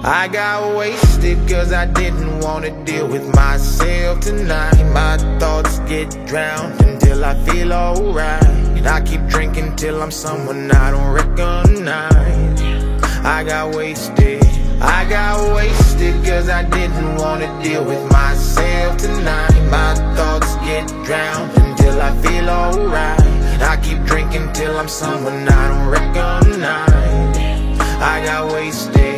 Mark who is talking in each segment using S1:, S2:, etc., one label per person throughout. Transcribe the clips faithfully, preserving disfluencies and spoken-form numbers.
S1: I got wasted cause I didn't wanna deal with myself tonight. My thoughts get drowned until I feel alright. I keep drinking till I'm someone I don't recognize. I got wasted, I got wasted cause I didn't wanna deal with myself tonight. My thoughts get drowned until I feel alright. I keep drinking till I'm someone I don't recognize. I got wasted.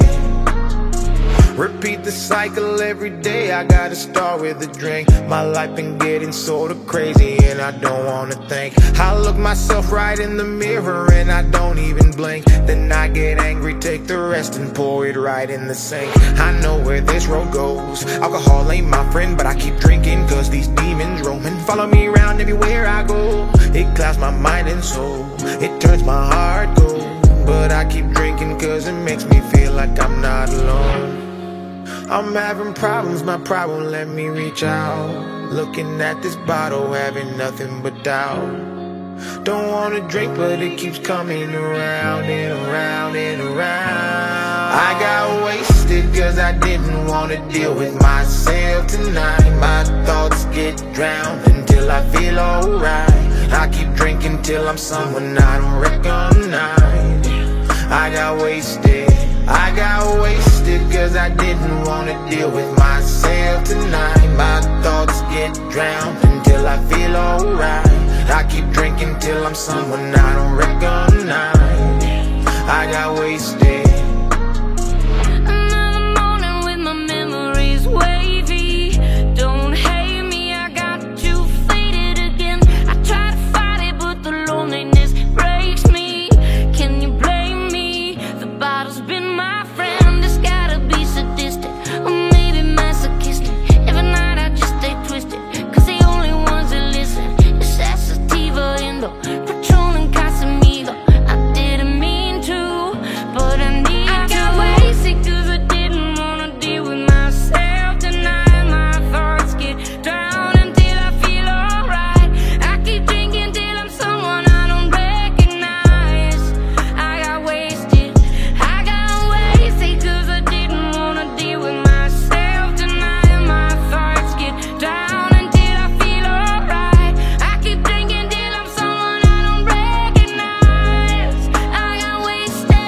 S1: Repeat the cycle every day, I gotta start with a drink. My life been getting sorta crazy and I don't wanna think. I look myself right in the mirror and I don't even blink. Then I get angry, take the rest and pour it right in the sink. I know where this road goes, alcohol ain't my friend, but I keep drinking cause these demons roaming follow me around everywhere I go. It clouds my mind and soul, it turns my heart cold. But I keep drinking cause it makes me feel like I'm not alone. I'm having problems, my problem won't let me reach out. Looking at this bottle, having nothing but doubt. Don't wanna drink, but it keeps coming around and around and around. I got wasted cause I didn't wanna deal with myself tonight. My thoughts get drowned until I feel alright. I keep drinking till I'm someone I don't recognize. I got wasted, I got wasted cause I didn't wanna deal with myself tonight. My thoughts get drowned until I feel alright. I keep drinking till I'm someone I don't recognize. I got wasted.
S2: Another morning with my memories wavy. Don't hate me, I got you faded again. I try to fight it but the loneliness breaks me. Can you blame me? The bottle's been my friend. It's gotta be sadistic or maybe masochistic. Every night I just stay twisted cause the only ones that listen is that sativa, Indo, Patron and Casamigo. I didn't mean to, but I need I to. I got wasted cause I didn't wanna deal with myself tonight. My thoughts get drowned until I feel alright. I keep drinking till I'm someone I don't recognize. I got wasted, I got wasted cause I didn't wanna deal with myself tonight. My thoughts get drowned until I feel alright. I keep drinking till I'm someone I don't recognize. I got wasted.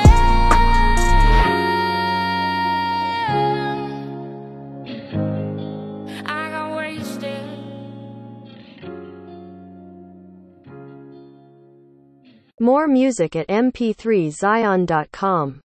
S2: I got wasted.
S3: More music at m p three zion dot com.